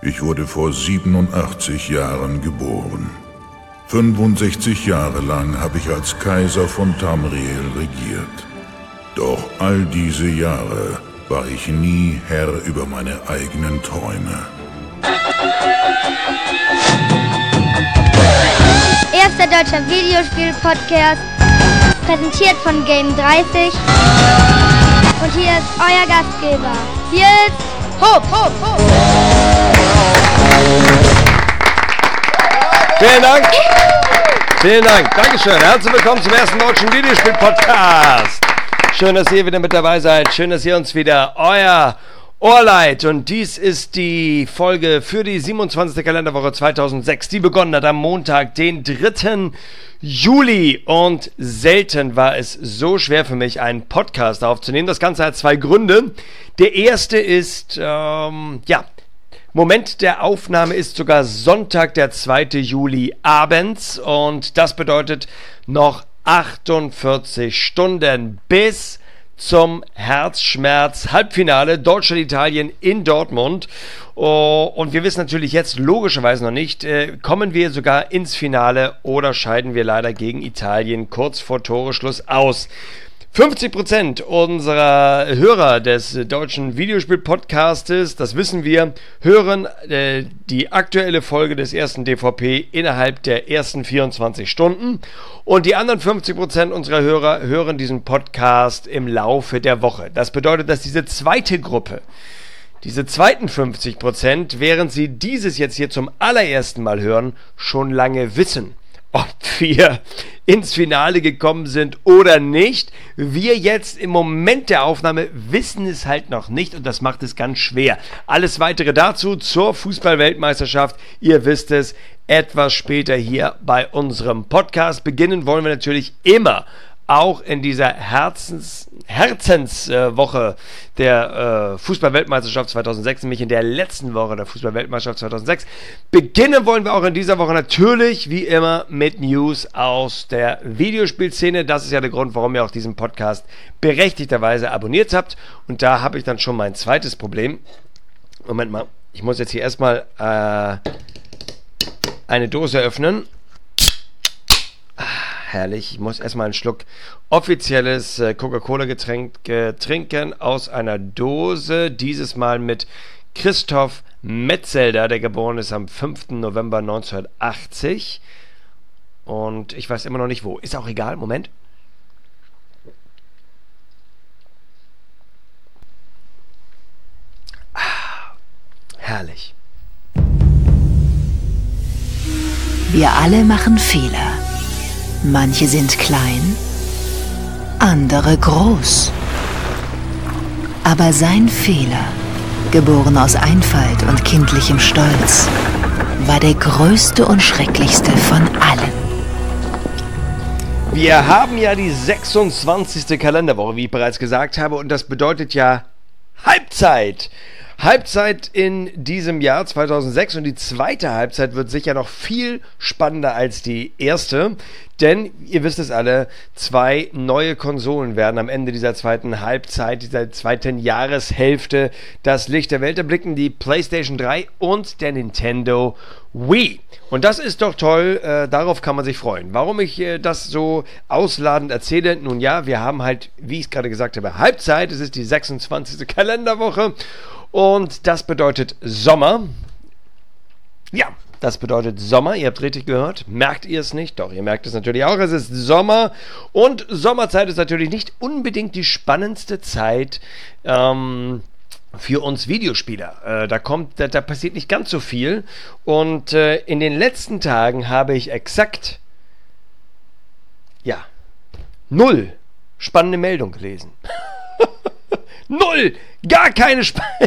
Ich wurde vor 87 Jahren geboren. 65 Jahre lang habe ich als Kaiser von Tamriel regiert. Doch all diese Jahre war ich nie Herr über meine eigenen Träume. Erster deutscher Videospiel-Podcast, präsentiert von Game30. Und hier ist euer Gastgeber. Hier ist Hopp. Vielen Dank. Vielen Dank. Dankeschön. Herzlich willkommen zum ersten deutschen Videospiel-Podcast. Schön, dass ihr wieder mit dabei seid. Schön, dass ihr uns wieder euer Ohr leiht. Und dies ist die Folge für die 27. Kalenderwoche 2006, die begonnen hat am Montag, den 3. Juli. Und selten war es so schwer für mich, einen Podcast aufzunehmen. Das Ganze hat zwei Gründe. Der erste ist, Moment der Aufnahme ist sogar Sonntag, der 2. Juli abends. Und das bedeutet noch 48 Stunden bis zum Herzschmerz-Halbfinale Deutschland-Italien in Dortmund. Und wir wissen natürlich jetzt logischerweise noch nicht, kommen wir sogar ins Finale oder scheiden wir leider gegen Italien kurz vor Toreschluss aus. 50% unserer Hörer des deutschen Videospiel-Podcastes, das wissen wir, hören die aktuelle Folge des ersten DVP innerhalb der ersten 24 Stunden. Und die anderen 50% unserer Hörer hören diesen Podcast im Laufe der Woche. Das bedeutet, dass diese zweite Gruppe, diese zweiten 50%, während sie dieses jetzt hier zum allerersten Mal hören, schon lange wissen, ob wir ins Finale gekommen sind oder nicht. Wir jetzt im Moment der Aufnahme wissen es halt noch nicht und das macht es ganz schwer. Alles Weitere dazu zur Fußball-Weltmeisterschaft, ihr wisst es, etwas später hier bei unserem Podcast. Beginnen wollen wir natürlich immer auch in dieser Herzenswoche der Fußball-Weltmeisterschaft 2006, nämlich in der letzten Woche der Fußball-Weltmeisterschaft 2006. Beginnen wollen wir auch in dieser Woche natürlich, wie immer, mit News aus der Videospielszene. Das ist ja der Grund, warum ihr auch diesen Podcast berechtigterweise abonniert habt. Und da habe ich dann schon mein zweites Problem. Moment mal, ich muss jetzt hier erstmal eine Dose öffnen. Herrlich, ich muss erstmal einen Schluck offizielles Coca-Cola-Getränk trinken aus einer Dose, dieses Mal mit Christoph Metzelder, der geboren ist am 5. November 1980 und ich weiß immer noch nicht wo, ist auch egal, Moment. Herrlich. Wir alle machen Fehler. Manche sind klein, andere groß. Aber sein Fehler, geboren aus Einfalt und kindlichem Stolz, war der größte und schrecklichste von allen. Wir haben ja die 26. Kalenderwoche, wie ich bereits gesagt habe, und das bedeutet ja Halbzeit. Halbzeit in diesem Jahr 2006 und die zweite Halbzeit wird sicher noch viel spannender als die erste, denn ihr wisst es alle, zwei neue Konsolen werden am Ende dieser zweiten Halbzeit, dieser zweiten Jahreshälfte das Licht der Welt erblicken, die PlayStation 3 und der Nintendo Wii. Und das ist doch toll, darauf kann man sich freuen. Warum ich das so ausladend erzähle? Nun ja, wir haben halt, wie ich es gerade gesagt habe, Halbzeit, es ist die 26. Kalenderwoche. Und das bedeutet Sommer. Ja, das bedeutet Sommer. Ihr habt richtig gehört. Merkt ihr es nicht? Doch, ihr merkt es natürlich auch. Es ist Sommer. Und Sommerzeit ist natürlich nicht unbedingt die spannendste Zeit für uns Videospieler. Da passiert nicht ganz so viel. Und in den letzten Tagen habe ich exakt 0 spannende Meldungen gelesen. 0! Gar keine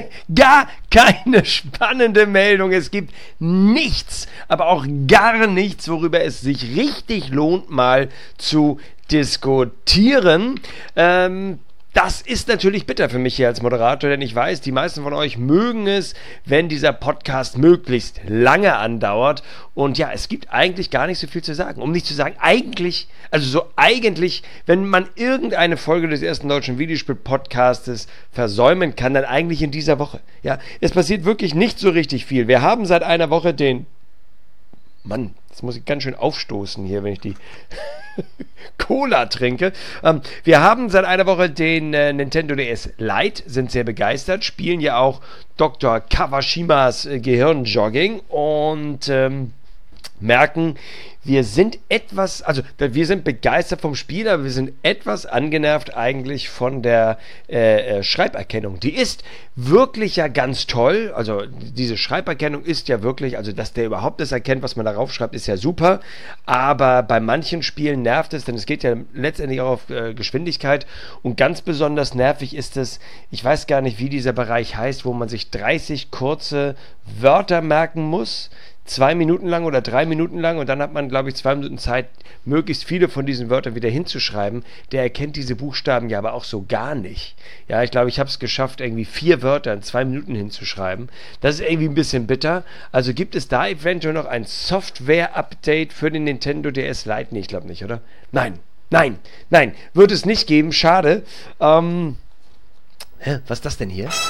spannende Meldung. Es gibt nichts, aber auch gar nichts, worüber es sich richtig lohnt, mal zu diskutieren. Das ist natürlich bitter für mich hier als Moderator, denn ich weiß, die meisten von euch mögen es, wenn dieser Podcast möglichst lange andauert. Und ja, es gibt eigentlich gar nicht so viel zu sagen. Um nicht zu sagen, eigentlich, wenn man irgendeine Folge des ersten deutschen Videospiel-Podcastes versäumen kann, dann eigentlich in dieser Woche. Ja, es passiert wirklich nicht so richtig viel. Wir haben seit einer Woche Mann, jetzt muss ich ganz schön aufstoßen hier, wenn ich die Cola trinke. Wir haben seit einer Woche den Nintendo DS Lite, sind sehr begeistert, spielen ja auch Dr. Kawashimas Gehirnjogging und merken, wir sind begeistert vom Spiel, aber wir sind etwas angenervt eigentlich von der Schreiberkennung. Die ist wirklich ja ganz toll, also diese Schreiberkennung ist ja wirklich, also dass der überhaupt das erkennt, was man darauf schreibt, ist ja super, aber bei manchen Spielen nervt es, denn es geht ja letztendlich auch auf Geschwindigkeit und ganz besonders nervig ist es, ich weiß gar nicht, wie dieser Bereich heißt, wo man sich 30 kurze Wörter merken muss, 2 Minuten lang oder 3 Minuten lang und dann hat man, glaube ich, 2 Minuten Zeit, möglichst viele von diesen Wörtern wieder hinzuschreiben. Der erkennt diese Buchstaben ja aber auch so gar nicht. Ja, ich glaube, ich habe es geschafft, irgendwie 4 Wörter in 2 Minuten hinzuschreiben. Das ist irgendwie ein bisschen bitter. Also gibt es da eventuell noch ein Software-Update für den Nintendo DS Lite? Nee, ich glaube nicht, oder? Nein, wird es nicht geben. Schade. Was ist das denn hier?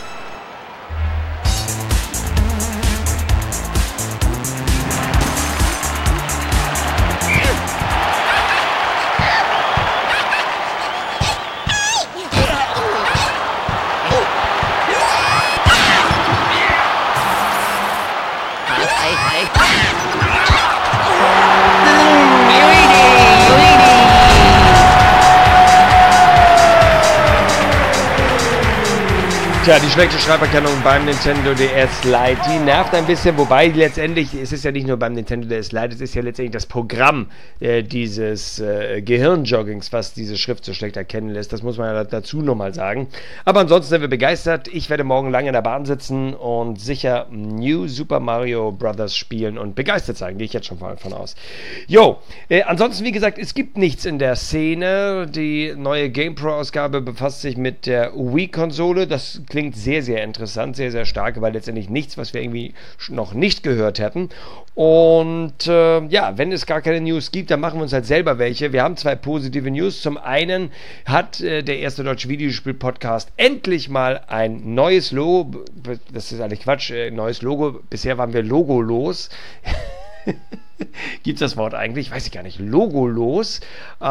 Tja, die schlechte Schreiberkennung beim Nintendo DS Lite, die nervt ein bisschen, wobei letztendlich, es ist ja nicht nur beim Nintendo DS Lite, es ist ja letztendlich das Programm dieses Gehirnjoggings, was diese Schrift so schlecht erkennen lässt, das muss man ja dazu nochmal sagen. Aber ansonsten sind wir begeistert, ich werde morgen lange in der Bahn sitzen und sicher New Super Mario Bros. Spielen und begeistert sein, gehe ich jetzt schon von aus. Ansonsten, wie gesagt, es gibt nichts in der Szene, die neue GamePro-Ausgabe befasst sich mit der Wii-Konsole, das klingt sehr, sehr interessant, sehr, sehr stark, weil letztendlich nichts, was wir irgendwie noch nicht gehört hätten. Und wenn es gar keine News gibt, dann machen wir uns halt selber welche. Wir haben 2 positive News. Zum einen hat der erste deutsche Videospiel-Podcast endlich mal ein neues Logo. Das ist eigentlich Quatsch, neues Logo. Bisher waren wir logolos. Gibt es das Wort eigentlich? Weiß ich gar nicht. Logolos.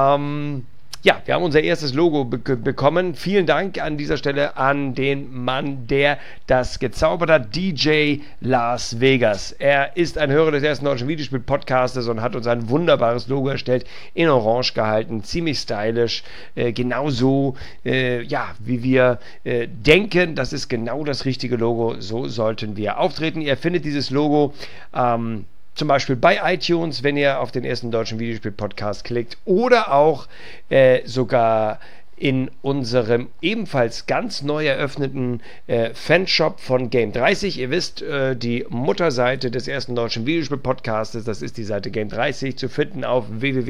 Ja, wir haben unser erstes Logo bekommen. Vielen Dank an dieser Stelle an den Mann, der das gezaubert hat, DJ Las Vegas. Er ist ein Hörer des ersten deutschen Videospiel-Podcastes und hat uns ein wunderbares Logo erstellt, in Orange gehalten, ziemlich stylisch, genauso, wie wir denken, das ist genau das richtige Logo, so sollten wir auftreten. Ihr findet dieses Logo zum Beispiel bei iTunes, wenn ihr auf den ersten deutschen Videospiel-Podcast klickt oder auch sogar in unserem ebenfalls ganz neu eröffneten Fanshop von Game30. Ihr wisst, die Mutterseite des ersten deutschen Videospiel-Podcastes, das ist die Seite Game30, zu finden auf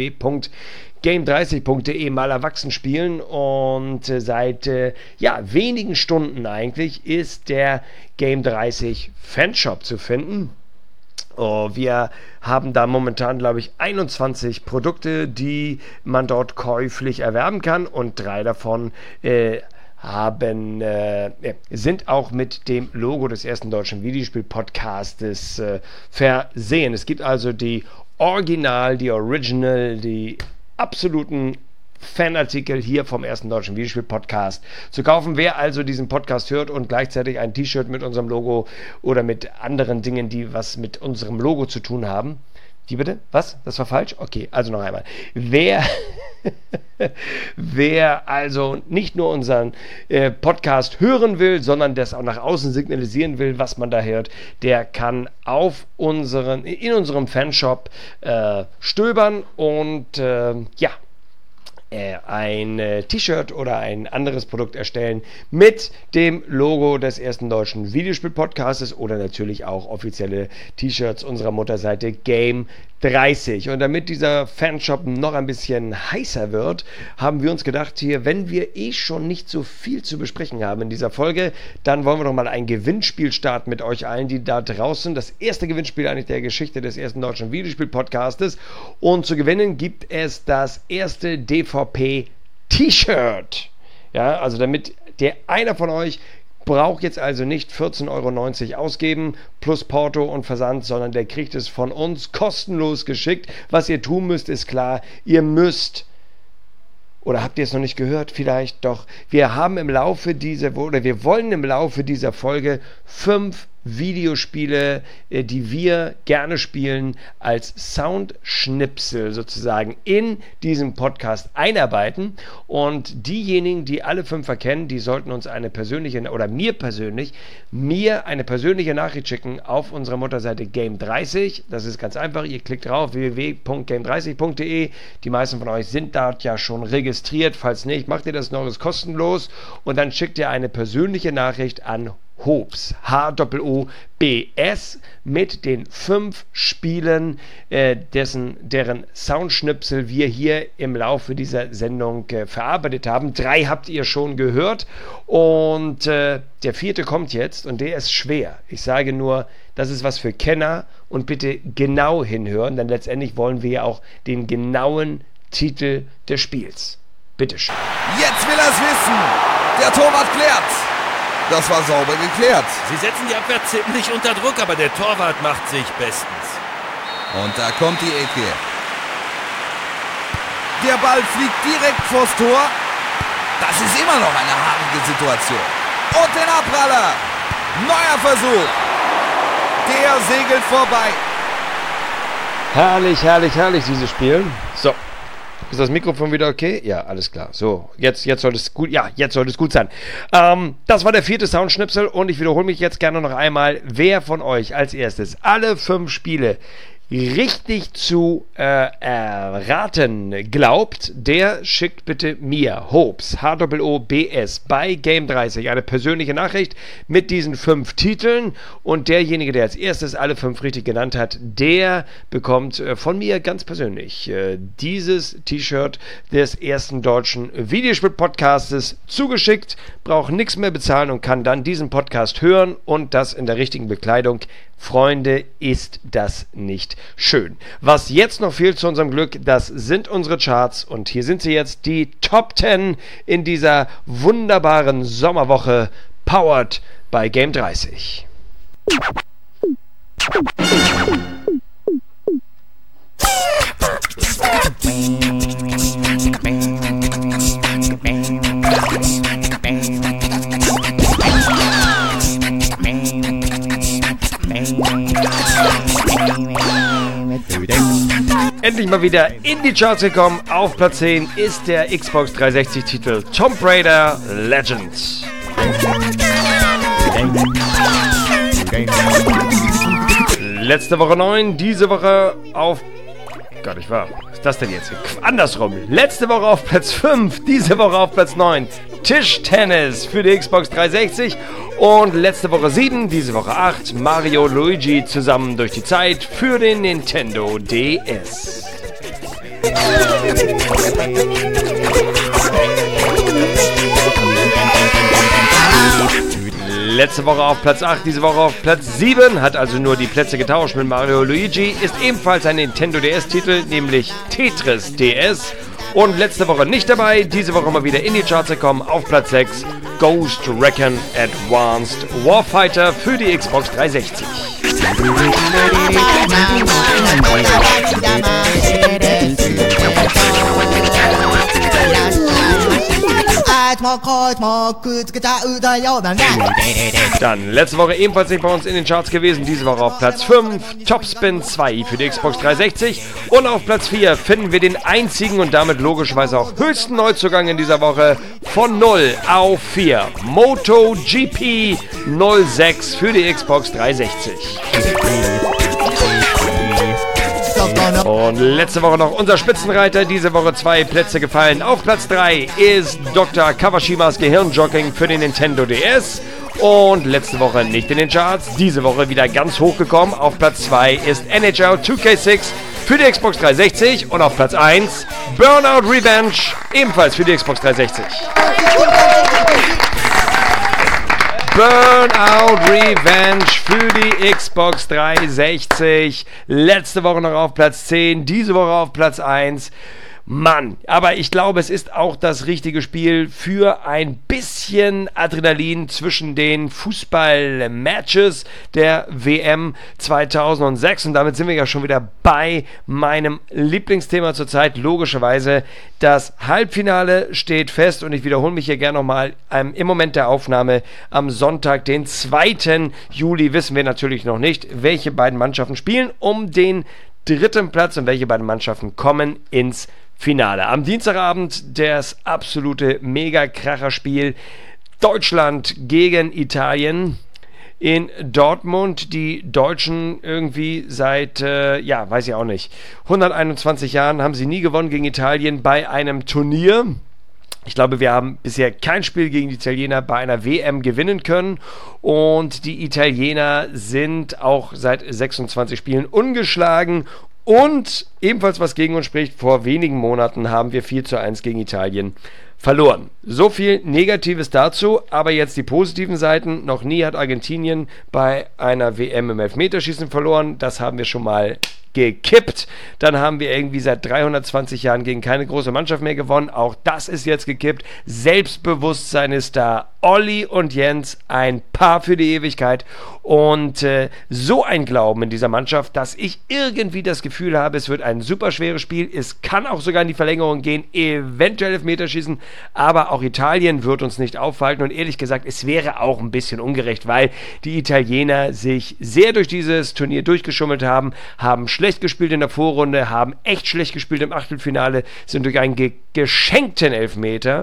www.game30.de mal erwachsen spielen und seit wenigen Stunden eigentlich ist der Game30 Fanshop zu finden. Wir haben da momentan, glaube ich, 21 Produkte, die man dort käuflich erwerben kann und 3 davon sind auch mit dem Logo des ersten deutschen Videospiel-Podcastes versehen. Es gibt also die absoluten Fanartikel hier vom ersten deutschen Videospiel-Podcast zu kaufen. Wer also diesen Podcast hört und gleichzeitig ein T-Shirt mit unserem Logo oder mit anderen Dingen, die was mit unserem Logo zu tun haben. Wie bitte? Was? Das war falsch? Okay, also noch einmal. Wer also nicht nur unseren Podcast hören will, sondern das auch nach außen signalisieren will, was man da hört, der kann in unserem Fanshop stöbern und ein T-Shirt oder ein anderes Produkt erstellen mit dem Logo des ersten deutschen Videospiel-Podcastes oder natürlich auch offizielle T-Shirts unserer Mutterseite Game 30. Und damit dieser Fanshop noch ein bisschen heißer wird, haben wir uns gedacht, hier, wenn wir schon nicht so viel zu besprechen haben in dieser Folge, dann wollen wir doch mal ein Gewinnspiel starten mit euch allen, die da draußen. Das erste Gewinnspiel eigentlich der Geschichte des ersten deutschen Videospiel-Podcastes. Und zu gewinnen gibt es das erste DVP-T-Shirt. Ja, also damit einer von euch braucht jetzt also nicht 14,90 € ausgeben plus Porto und Versand, sondern der kriegt es von uns kostenlos geschickt. Was ihr tun müsst, ist klar, ihr müsst, oder habt ihr es noch nicht gehört, vielleicht doch, wir wollen im Laufe dieser Folge 5 Videospiele, die wir gerne spielen, als Soundschnipsel sozusagen in diesem Podcast einarbeiten. Und diejenigen, die alle 5 erkennen, die sollten uns mir eine persönliche Nachricht schicken auf unserer Mutterseite Game30. Das ist ganz einfach. Ihr klickt drauf, www.game30.de. Die meisten von euch sind dort ja schon registriert. Falls nicht, macht ihr das noch, ist kostenlos. Und dann schickt ihr eine persönliche Nachricht an Hobs, HOOBS, mit den 5 Spielen, deren Soundschnipsel wir hier im Laufe dieser Sendung verarbeitet haben. 3 habt ihr schon gehört und der 4. kommt jetzt und der ist schwer. Ich sage nur, das ist was für Kenner und bitte genau hinhören, denn letztendlich wollen wir ja auch den genauen Titel des Spiels. Bitteschön. Jetzt will er es wissen. Der Torwart klärt. Das war sauber geklärt. Sie setzen die Abwehr ziemlich unter Druck, aber der Torwart macht sich bestens. Und da kommt die Ecke. Der Ball fliegt direkt vors Tor. Das ist immer noch eine haarige Situation. Und den Abpraller. Neuer Versuch. Der segelt vorbei. Herrlich, herrlich, herrlich, dieses Spiel. So. Ist das Mikrofon wieder okay? Ja, alles klar. So, jetzt sollte es gut. Ja, jetzt sollte es gut sein. Das war der 4. Soundschnipsel und ich wiederhole mich jetzt gerne noch einmal. Wer von euch als erstes alle 5 Spiele richtig zu erraten glaubt, der schickt bitte mir, Hobs, HOOBS, bei Game30 eine persönliche Nachricht mit diesen 5 Titeln und derjenige, der als erstes alle 5 richtig genannt hat, der bekommt von mir ganz persönlich dieses T-Shirt des ersten deutschen Videospiel-Podcastes zugeschickt, braucht nichts mehr bezahlen und kann dann diesen Podcast hören und das in der richtigen Bekleidung. Freunde, ist das nicht schön. Was jetzt noch fehlt zu unserem Glück, das sind unsere Charts und hier sind sie jetzt, die Top 10 in dieser wunderbaren Sommerwoche, powered by Game30. Endlich mal wieder in die Charts gekommen. Auf Platz 10 ist der Xbox 360-Titel Tomb Raider Legends. Letzte Woche 9, diese Woche auf... Gott, ich war... Was ist das denn jetzt? Andersrum. Letzte Woche auf Platz 5, diese Woche auf Platz 9. Tischtennis für die Xbox 360. Und letzte Woche 7, diese Woche 8, Mario Luigi zusammen durch die Zeit für den Nintendo DS. Letzte Woche auf Platz 8, diese Woche auf Platz 7, hat also nur die Plätze getauscht mit Mario Luigi, ist ebenfalls ein Nintendo DS-Titel, nämlich Tetris DS. Und letzte Woche nicht dabei, diese Woche mal wieder in die Charts gekommen, auf Platz 6, Ghost Recon Advanced Warfighter für die Xbox 360. Dann letzte Woche ebenfalls nicht bei uns in den Charts gewesen, diese Woche auf Platz 5, Topspin 2 für die Xbox 360 und auf Platz 4 finden wir den einzigen und damit logischerweise auch höchsten Neuzugang in dieser Woche von 0 auf 4, MotoGP 06 für die Xbox 360. Und letzte Woche noch unser Spitzenreiter, diese Woche 2 Plätze gefallen. Auf Platz 3 ist Dr. Kawashimas Gehirnjogging für den Nintendo DS. Und letzte Woche nicht in den Charts, diese Woche wieder ganz hochgekommen. Auf Platz 2 ist NHL 2K6 für die Xbox 360 und auf Platz 1 Burnout Revenge, ebenfalls für die Xbox 360. Burnout Revenge für die Xbox 360. Letzte Woche noch auf Platz 10, diese Woche auf Platz 1. Mann, aber ich glaube, es ist auch das richtige Spiel für ein bisschen Adrenalin zwischen den Fußball-Matches der WM 2006. Und damit sind wir ja schon wieder bei meinem Lieblingsthema zurzeit. Logischerweise, das Halbfinale steht fest und ich wiederhole mich hier gerne nochmal. Im Moment der Aufnahme am Sonntag, den 2. Juli, wissen wir natürlich noch nicht, welche beiden Mannschaften spielen um den 3. Platz und welche beiden Mannschaften kommen ins Finale. Am Dienstagabend das absolute Mega-Kracher-Spiel Deutschland gegen Italien in Dortmund. Die Deutschen irgendwie seit, weiß ich auch nicht, 121 Jahren haben sie nie gewonnen gegen Italien bei einem Turnier. Ich glaube, wir haben bisher kein Spiel gegen die Italiener bei einer WM gewinnen können und die Italiener sind auch seit 26 Spielen ungeschlagen. Und ebenfalls was gegen uns spricht, vor wenigen Monaten haben wir 4:1 gegen Italien verloren. So viel Negatives dazu, aber jetzt die positiven Seiten. Noch nie hat Argentinien bei einer WM im Elfmeterschießen verloren. Das haben wir schon mal gekippt. Dann haben wir irgendwie seit 320 Jahren gegen keine große Mannschaft mehr gewonnen. Auch das ist jetzt gekippt. Selbstbewusstsein ist da. Olli und Jens, ein Paar für die Ewigkeit. Und so ein Glauben in dieser Mannschaft, dass ich irgendwie das Gefühl habe, es wird ein super schweres Spiel. Es kann auch sogar in die Verlängerung gehen, eventuell Elfmeterschießen. Aber auch Italien wird uns nicht aufhalten. Und ehrlich gesagt, es wäre auch ein bisschen ungerecht, weil die Italiener sich sehr durch dieses Turnier durchgeschummelt haben, haben schlecht gespielt in der Vorrunde, haben echt schlecht gespielt im Achtelfinale, sind durch einen geschenkten Elfmeter,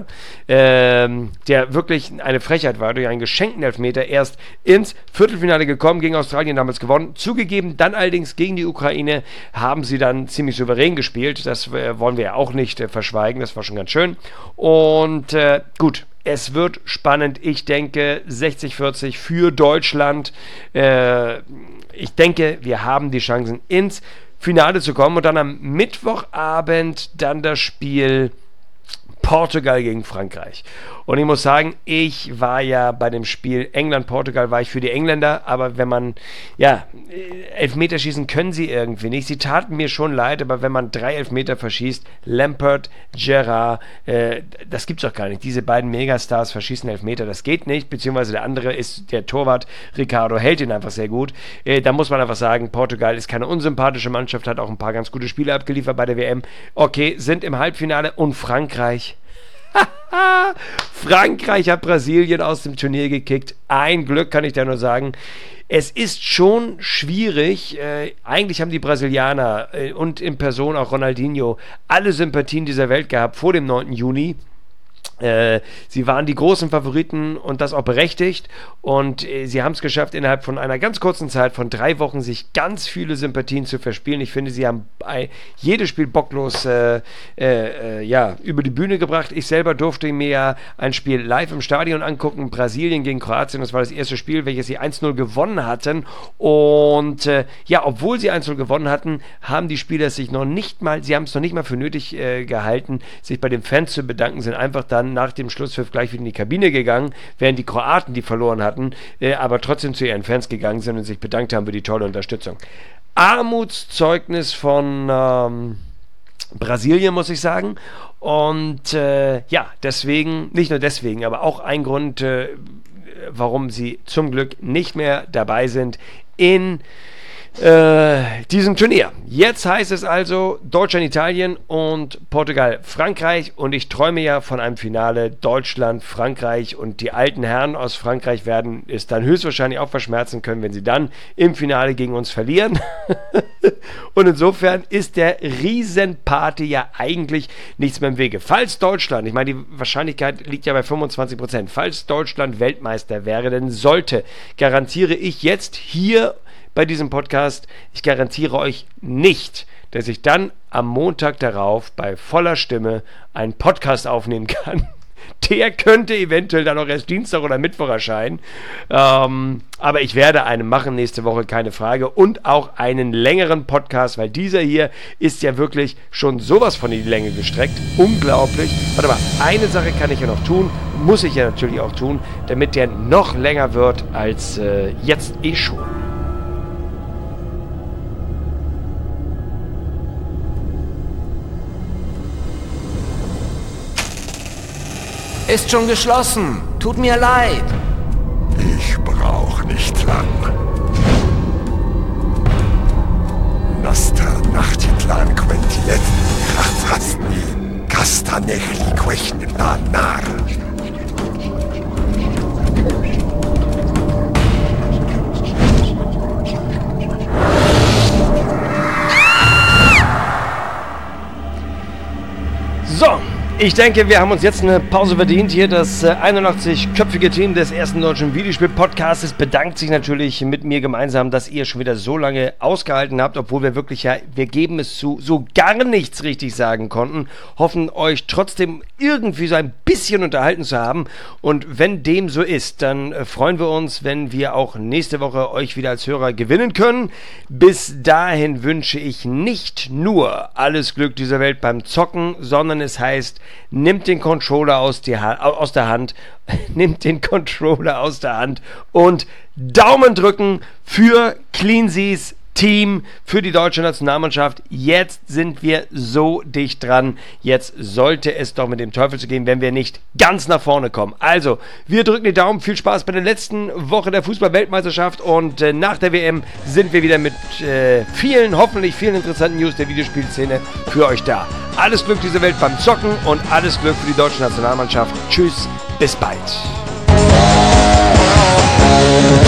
der wirklich eine Frechheit war, durch einen geschenkten Elfmeter erst ins Viertelfinale gekommen, gegen Australien damals gewonnen. Zugegeben, dann allerdings gegen die Ukraine haben sie dann ziemlich souverän gespielt. Das wollen wir ja auch nicht verschweigen, das war schon ganz schön. Und gut, es wird spannend. Ich denke 60-40 für Deutschland. Ich denke, wir haben die Chancen ins Finale zu kommen. Und dann am Mittwochabend dann das Spiel Portugal gegen Frankreich. Und ich muss sagen, ich war ja bei dem Spiel England-Portugal, war ich für die Engländer, aber wenn man, Elfmeterschießen können sie irgendwie nicht. Sie taten mir schon leid, aber wenn man 3 Elfmeter verschießt, Lampard, Gerrard, das gibt's doch gar nicht. Diese beiden Megastars verschießen Elfmeter, das geht nicht, beziehungsweise der andere ist der Torwart, Ricardo hält ihn einfach sehr gut. Da muss man einfach sagen, Portugal ist keine unsympathische Mannschaft, hat auch ein paar ganz gute Spiele abgeliefert bei der WM. Okay, sind im Halbfinale und Frankreich. Frankreich hat Brasilien aus dem Turnier gekickt. Ein Glück, kann ich da nur sagen. Es ist schon schwierig. Eigentlich haben die Brasilianer und in Person auch Ronaldinho alle Sympathien dieser Welt gehabt vor dem 9. Juni. Sie waren die großen Favoriten und das auch berechtigt und sie haben es geschafft, innerhalb von einer ganz kurzen Zeit von 3 Wochen sich ganz viele Sympathien zu verspielen. Ich finde, sie haben jedes Spiel bocklos über die Bühne gebracht. Ich selber durfte mir ja ein Spiel live im Stadion angucken, Brasilien gegen Kroatien. Das war das erste Spiel, welches sie 1:0 gewonnen hatten und obwohl sie 1:0 gewonnen hatten, haben die Spieler sich noch nicht mal für nötig gehalten, sich bei den Fans zu bedanken, sind einfach dann nach dem Schlusspfiff gleich wieder in die Kabine gegangen, während die Kroaten, die verloren hatten, aber trotzdem zu ihren Fans gegangen sind und sich bedankt haben für die tolle Unterstützung. Armutszeugnis von Brasilien, muss ich sagen. Und deswegen, nicht nur deswegen, aber auch ein Grund, warum sie zum Glück nicht mehr dabei sind in diesem Turnier. Jetzt heißt es also Deutschland, Italien und Portugal, Frankreich und ich träume ja von einem Finale Deutschland, Frankreich und die alten Herren aus Frankreich werden es dann höchstwahrscheinlich auch verschmerzen können, wenn sie dann im Finale gegen uns verlieren. Und insofern ist der Riesenparty ja eigentlich nichts mehr im Wege. Falls Deutschland, ich meine, die Wahrscheinlichkeit liegt ja bei 25%, falls Deutschland Weltmeister wäre, dann garantiere ich jetzt hier bei diesem Podcast, ich garantiere euch nicht, dass ich dann am Montag darauf bei voller Stimme einen Podcast aufnehmen kann, Der könnte eventuell dann auch erst Dienstag oder Mittwoch erscheinen. Aber ich werde einen machen nächste Woche, keine Frage. Und auch einen längeren Podcast, weil dieser hier ist ja wirklich schon sowas von in die Länge gestreckt. Unglaublich. Warte mal, eine Sache kann ich ja noch tun, muss ich ja natürlich auch tun, damit der noch länger wird als jetzt eh schon. Ist schon geschlossen. Tut mir leid. Ich brauch nicht lang. Nasta nachtitlan quentilet krachtrasni kastanechli quechnitla nar. So. Ich denke, wir haben uns jetzt eine Pause verdient. Hier das 81-köpfige Team des ersten deutschen Videospiel-Podcastes bedankt sich natürlich mit mir gemeinsam, dass ihr schon wieder so lange ausgehalten habt, obwohl wir wirklich wir geben es zu, so gar nichts richtig sagen konnten. Hoffen euch trotzdem irgendwie so ein bisschen unterhalten zu haben. Und wenn dem so ist, dann freuen wir uns, wenn wir auch nächste Woche euch wieder als Hörer gewinnen können. Bis dahin wünsche ich nicht nur alles Glück dieser Welt beim Zocken, sondern es heißt, nimmt den Controller aus der Hand, und Daumen drücken für Cleansees Team, für die deutsche Nationalmannschaft. Jetzt sind wir so dicht dran. Jetzt sollte es doch mit dem Teufel zu gehen, wenn wir nicht ganz nach vorne kommen. Also, wir drücken die Daumen. Viel Spaß bei der letzten Woche der Fußball-Weltmeisterschaft und nach der WM sind wir wieder mit hoffentlich vielen interessanten News der Videospielszene für euch da. Alles Glück dieser Welt beim Zocken und alles Glück für die deutsche Nationalmannschaft. Tschüss, bis bald.